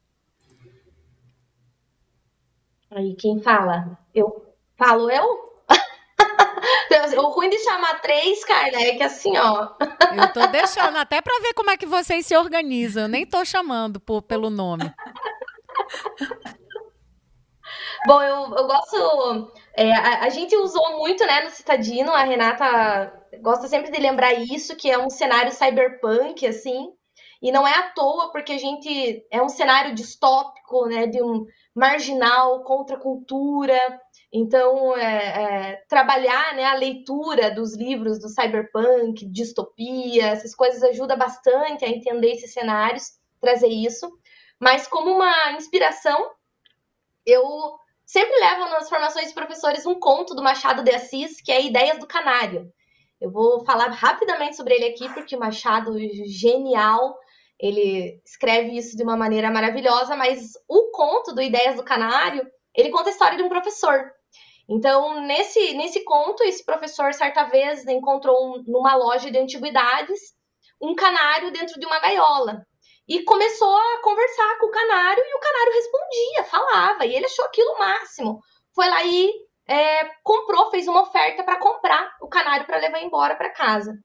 Aí, quem fala? Eu falo eu? O ruim de chamar 3, Carla, é que assim, ó... Eu tô deixando até para ver como é que vocês se organizam. Eu nem tô chamando pelo nome. Bom, eu gosto... a gente usou muito, né, no Citadino, a Renata gosta sempre de lembrar isso, que é um cenário cyberpunk, assim, e não é à toa, porque a gente... É um cenário distópico, né, de um marginal, contra a cultura. Então, trabalhar, né, a leitura dos livros do cyberpunk, distopia, essas coisas ajuda bastante a entender esses cenários, trazer isso. Mas como uma inspiração, eu sempre levo nas formações de professores um conto do Machado de Assis, que é Ideias do Canário. Eu vou falar rapidamente sobre ele aqui, porque o Machado, genial, ele escreve isso de uma maneira maravilhosa, mas o conto do Ideias do Canário, ele conta a história de um professor. Então, nesse conto, esse professor, certa vez, encontrou numa loja de antiguidades um canário dentro de uma gaiola. e começou a conversar com o canário, e o canário respondia, falava, e ele achou aquilo o máximo. Foi lá e comprou, fez uma oferta para comprar o canário para levar embora para casa.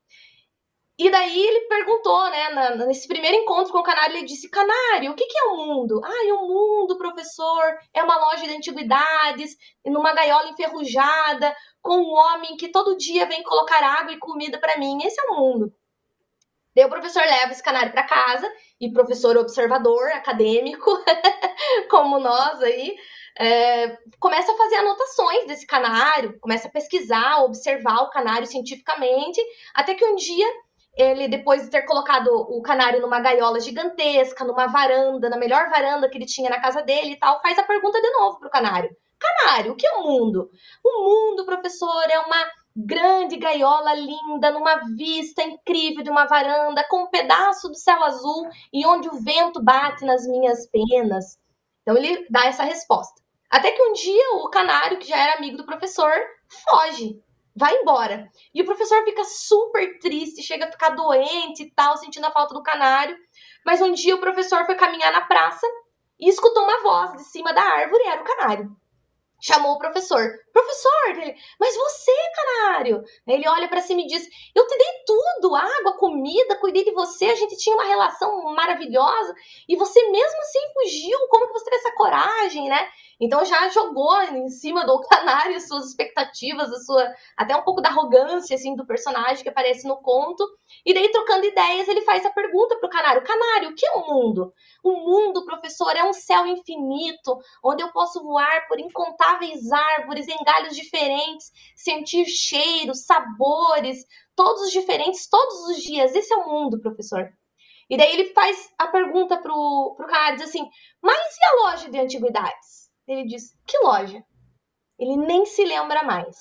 E daí ele perguntou, né, nesse primeiro encontro com o canário, ele disse: canário, o que é o mundo? Ah, o mundo, professor, é uma loja de antiguidades, numa gaiola enferrujada, com um homem que todo dia vem colocar água e comida para mim. Esse é o mundo. Daí o professor leva esse canário para casa, e professor observador, acadêmico, como nós aí, começa a fazer anotações desse canário, começa a pesquisar, observar o canário cientificamente, até que um dia ele, depois de ter colocado o canário numa gaiola gigantesca, numa varanda, na melhor varanda que ele tinha na casa dele e tal, faz a pergunta de novo pro canário. Canário, o que é o mundo? O mundo, professor, é uma grande gaiola linda, numa vista incrível de uma varanda, com um pedaço do céu azul e onde o vento bate nas minhas penas. Então ele dá essa resposta. Até que um dia o canário, que já era amigo do professor, foge. Vai embora. E o professor fica super triste, chega a ficar doente e tal, sentindo a falta do canário. Mas um dia o professor foi caminhar na praça e escutou uma voz de cima da árvore, era o canário. Chamou o professor. Professor, ele, mas você, canário? Ele olha para cima e diz: eu te dei tudo, água, comida, cuidei de você, a gente tinha uma relação maravilhosa e você mesmo assim fugiu. Como que você teve essa coragem, né? Então já jogou em cima do canário suas expectativas, até um pouco da arrogância assim, do personagem que aparece no conto. E daí, trocando ideias, ele faz a pergunta pro canário: canário, o que é o mundo? O mundo, professor, é um céu infinito, onde eu posso voar por incontáveis árvores em galhos diferentes, sentir cheiros, sabores, todos diferentes, todos os dias. Esse é o mundo, professor. E daí ele faz a pergunta pro canário, diz assim: mas e a loja de antiguidades? Ele diz: que loja? Ele nem se lembra mais.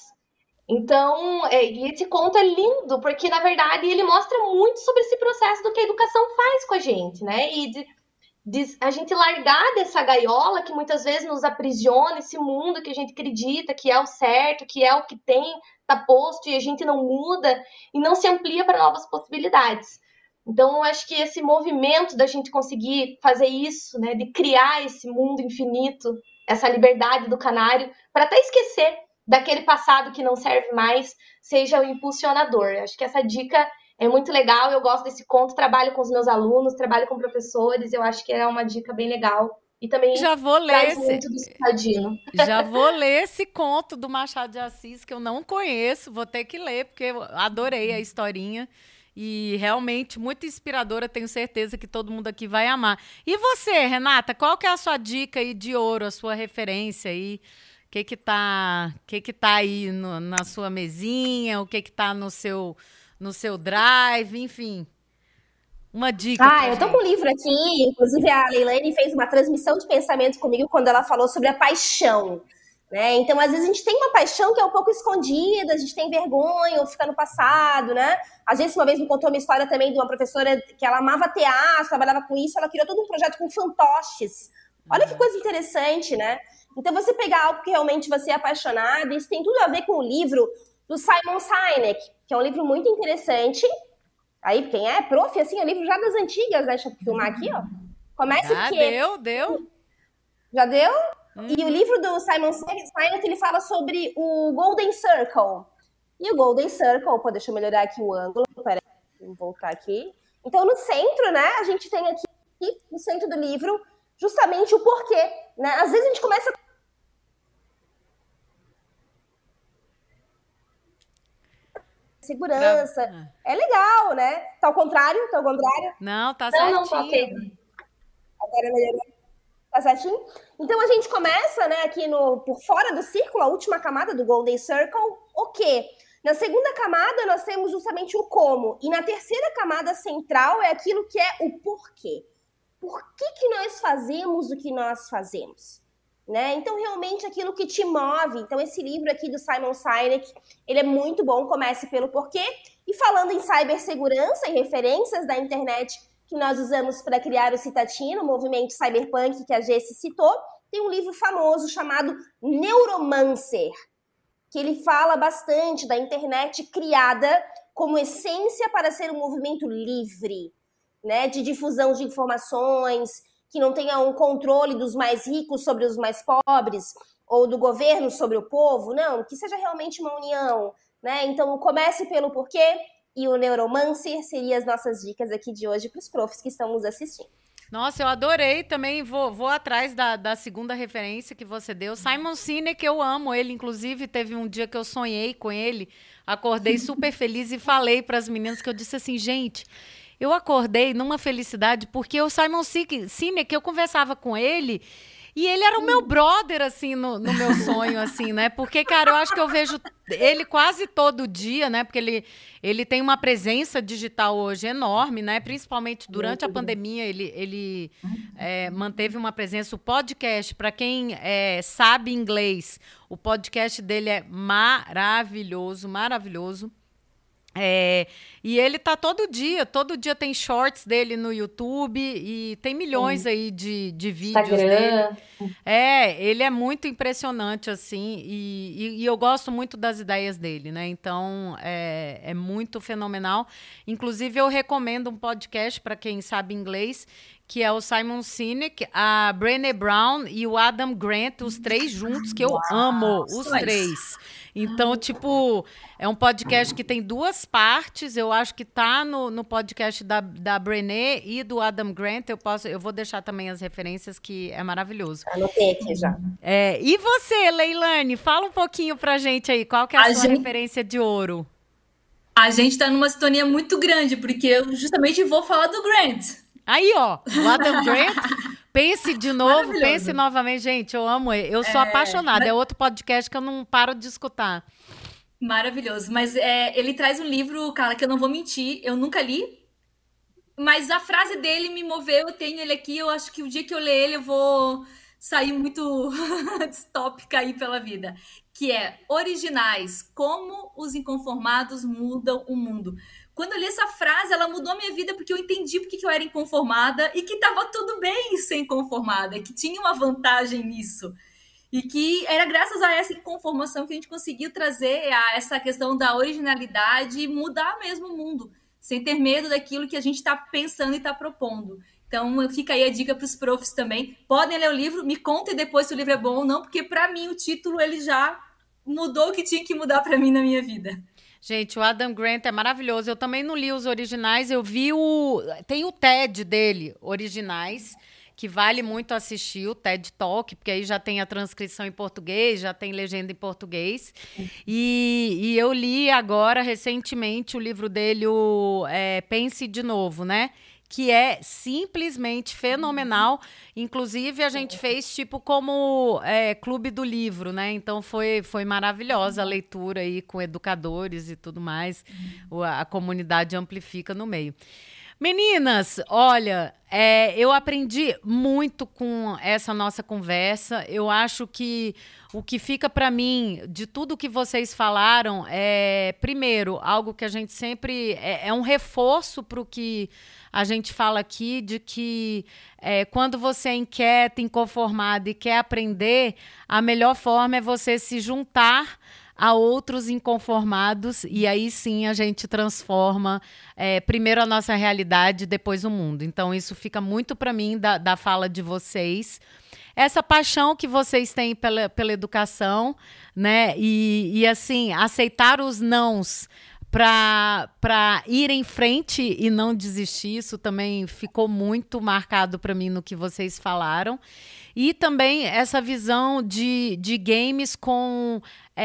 Então, e esse conto é lindo, porque, na verdade, ele mostra muito sobre esse processo do que a educação faz com a gente, né? E de a gente largar dessa gaiola que muitas vezes nos aprisiona, esse mundo que a gente acredita que é o certo, que é o que tá posto, e a gente não muda e não se amplia para novas possibilidades. Então, eu acho que esse movimento da gente conseguir fazer isso, né, de criar esse mundo infinito, essa liberdade do canário, para até esquecer daquele passado que não serve mais, seja o impulsionador. Acho que essa dica é muito legal, eu gosto desse conto, trabalho com os meus alunos, trabalho com professores, eu acho que é uma dica bem legal. E também já vou ler muito do Citadino. Já vou ler esse conto do Machado de Assis, que eu não conheço, vou ter que ler, porque eu adorei a historinha. E realmente muito inspiradora, tenho certeza que todo mundo aqui vai amar. E você, Renata, qual que é a sua dica aí de ouro, a sua referência aí? O que tá aí na sua mesinha? O que tá no seu drive? Enfim, uma dica. Eu tô com um livro aqui, inclusive a Leilane fez uma transmissão de pensamento comigo quando ela falou sobre a paixão. Né? Então, às vezes, a gente tem uma paixão que é um pouco escondida, a gente tem vergonha ou fica no passado, né? A gente, uma vez, me contou uma história também de uma professora que ela amava teatro, trabalhava com isso, ela criou todo um projeto com fantoches. Olha que coisa interessante, né? Então, você pegar algo que realmente você é apaixonado, isso tem tudo a ver com o livro do Simon Sinek, que é um livro muito interessante. Aí, quem é prof, assim, é um livro já das antigas, né? Deixa eu filmar aqui, ó. Começa porque... Deu. Já deu? E o livro do Simon Sinek, ele fala sobre o Golden Circle. E o Golden Circle, deixa eu melhorar aqui o ângulo, peraí, vou voltar aqui. Então, no centro, né, a gente tem aqui, no centro do livro, justamente o porquê, né? Às vezes a gente começa... Segurança. É legal, né? Tá ao contrário? Não, tá certinho. Não, tá ok. Agora melhorou. Tá certinho? Então a gente começa, né, aqui por fora do círculo, a última camada do Golden Circle, o quê? Na segunda camada nós temos justamente o como, e na terceira camada central é aquilo que é o porquê. Por que nós fazemos o que nós fazemos? Né? Então realmente aquilo que te move. Então esse livro aqui do Simon Sinek, ele é muito bom, comece pelo porquê. E falando em cibersegurança e referências da internet que nós usamos para criar o Citadino, o movimento cyberpunk que a Jessie citou, tem um livro famoso chamado Neuromancer, que ele fala bastante da internet criada como essência para ser um movimento livre. né, de difusão de informações, que não tenha um controle dos mais ricos sobre os mais pobres, ou do governo sobre o povo, não, que seja realmente uma união, né? Então, comece pelo porquê e o Neuromancer seria as nossas dicas aqui de hoje para os profs que estão nos assistindo. Nossa, eu adorei também, vou atrás da segunda referência que você deu. Simon Sinek, eu amo ele, inclusive teve um dia que eu sonhei com ele, acordei super feliz e falei para as meninas que eu disse assim, gente, eu acordei numa felicidade porque o Simon Sinek, eu conversava com ele e ele era o meu brother, assim, no meu sonho, assim, né? Porque, cara, eu acho que eu vejo ele quase todo dia, né? Porque ele tem uma presença digital hoje enorme, né? Principalmente durante a pandemia, ele manteve uma presença. O podcast, para quem sabe inglês, o podcast dele é maravilhoso, maravilhoso. E ele tá todo dia tem shorts dele no YouTube e tem milhões aí de vídeos Instagram. dele. Ele é muito impressionante, assim, e eu gosto muito das ideias dele, né? Então, é muito fenomenal. Inclusive, eu recomendo um podcast para quem sabe inglês, que é o Simon Sinek, a Brené Brown e o Adam Grant, os três juntos, que eu amo, os três. Então, tipo, é um podcast que tem 2 partes, eu acho que tá no podcast da Brené e do Adam Grant, eu vou deixar também as referências, que é maravilhoso. Anotei aqui já. E você, Leilane, fala um pouquinho pra gente aí, qual que é a sua referência de ouro? A gente tá numa sintonia muito grande, porque eu justamente vou falar do Grant. Aí, ó, o Adam Grant, pense de novo, pense novamente. Gente, eu amo ele, eu sou apaixonada, é outro podcast que eu não paro de escutar. Maravilhoso, mas ele traz um livro, cara, que eu não vou mentir, eu nunca li, mas a frase dele me moveu, eu tenho ele aqui, eu acho que o dia que eu ler ele eu vou sair muito distópica aí pela vida, que é Originais, como os inconformados mudam o mundo. Quando eu li essa frase, ela mudou a minha vida, porque eu entendi porque que eu era inconformada e que estava tudo bem ser inconformada, que tinha uma vantagem nisso. E que era graças a essa inconformação que a gente conseguiu trazer a essa questão da originalidade e mudar mesmo o mundo, sem ter medo daquilo que a gente está pensando e está propondo. Então, fica aí a dica para os profs também. Podem ler o livro, me contem depois se o livro é bom ou não, porque para mim o título ele já mudou o que tinha que mudar para mim na minha vida. Gente, o Adam Grant é maravilhoso. Eu também não li os originais, eu vi tem o TED dele, Originais, que vale muito assistir, o TED Talk, porque aí já tem a transcrição em português, já tem legenda em português. E eu li agora, recentemente, o livro dele, Pense de Novo, né? Que é simplesmente fenomenal. Inclusive, a gente fez tipo como clube do livro, né? Então, foi maravilhosa a leitura aí com educadores e tudo mais. A comunidade amplifica no meio. Meninas, olha, eu aprendi muito com essa nossa conversa. Eu acho que o que fica para mim de tudo que vocês falaram primeiro, algo que a gente sempre... É um reforço para o que a gente fala aqui, de que quando você é inquieta, inconformada e quer aprender, a melhor forma é você se juntar a outros inconformados, e aí sim a gente transforma primeiro a nossa realidade, depois o mundo. Então isso fica muito para mim da fala de vocês. Essa paixão que vocês têm pela educação, né? E assim, aceitar os nãos para ir em frente e não desistir, isso também ficou muito marcado para mim no que vocês falaram. E também essa visão de games com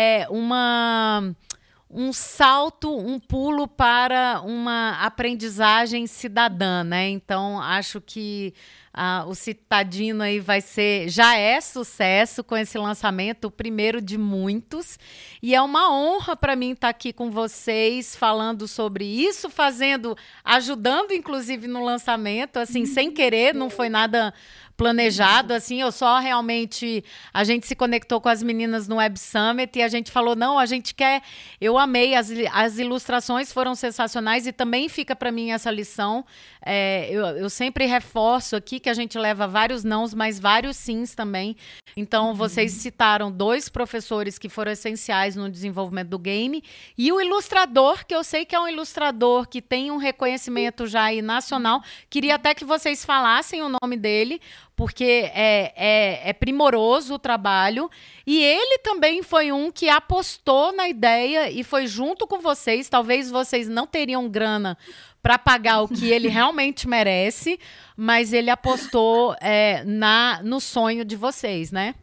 um salto, um pulo para uma aprendizagem cidadã, né? Então, acho que o Citadino aí já é sucesso com esse lançamento, o primeiro de muitos. E é uma honra para mim estar aqui com vocês, falando sobre isso, ajudando, inclusive, no lançamento, assim, sem querer, não foi nada planejado, assim, eu só realmente, a gente se conectou com as meninas no Web Summit e a gente falou, não, a gente quer, eu amei, as ilustrações foram sensacionais e também fica para mim essa lição, eu sempre reforço aqui que a gente leva vários nãos, mas vários sims também, então vocês citaram 2 professores que foram essenciais no desenvolvimento do game e o ilustrador, que eu sei que é um ilustrador que tem um reconhecimento já aí nacional, queria até que vocês falassem o nome dele, porque é primoroso o trabalho, e ele também foi um que apostou na ideia e foi junto com vocês, talvez vocês não teriam grana para pagar o que ele realmente merece, mas ele apostou no sonho de vocês, né?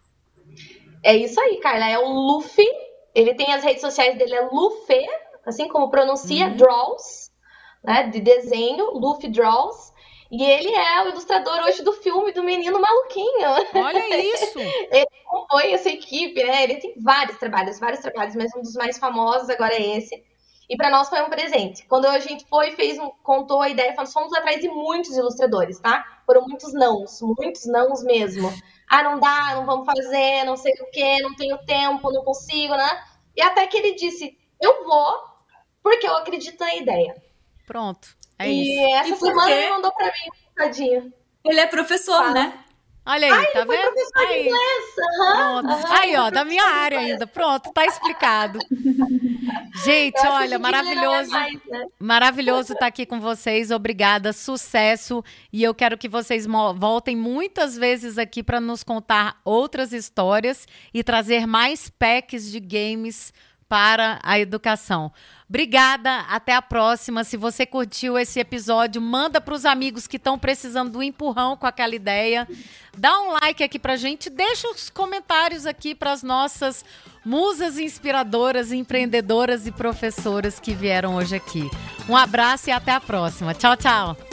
É isso aí, Carla, é o Luffy, ele tem as redes sociais dele, é Luffy, assim como pronuncia, Draws, né, de desenho, Luffy Draws. E ele é o ilustrador hoje do filme do Menino Maluquinho. Olha isso! Ele compõe essa equipe, né? Ele tem vários trabalhos, mas um dos mais famosos agora é esse. E para nós foi um presente. Quando a gente foi, contou a ideia, falamos, fomos atrás de muitos ilustradores, tá? Foram muitos nãos mesmo. Ah, não dá, não vamos fazer, não sei o quê, não tenho tempo, não consigo, né? E até que ele disse, eu vou, porque eu acredito na ideia. Pronto, isso. E essa semana ele mandou pra mim, tadinho. Ele é professor, né? Olha aí, tá vendo? Professor de inglês. Aí, ó, da minha área ainda. Pronto, tá explicado. Gente, olha, maravilhoso. Maravilhoso estar aqui com vocês. Obrigada, sucesso. E eu quero que vocês voltem muitas vezes aqui para nos contar outras histórias e trazer mais packs de games para a educação. Obrigada, até a próxima. Se você curtiu esse episódio, manda para os amigos que estão precisando do empurrão com aquela ideia. Dá um like aqui pra gente, deixa os comentários aqui para as nossas musas inspiradoras, empreendedoras e professoras que vieram hoje aqui. Um abraço e até a próxima. Tchau, tchau.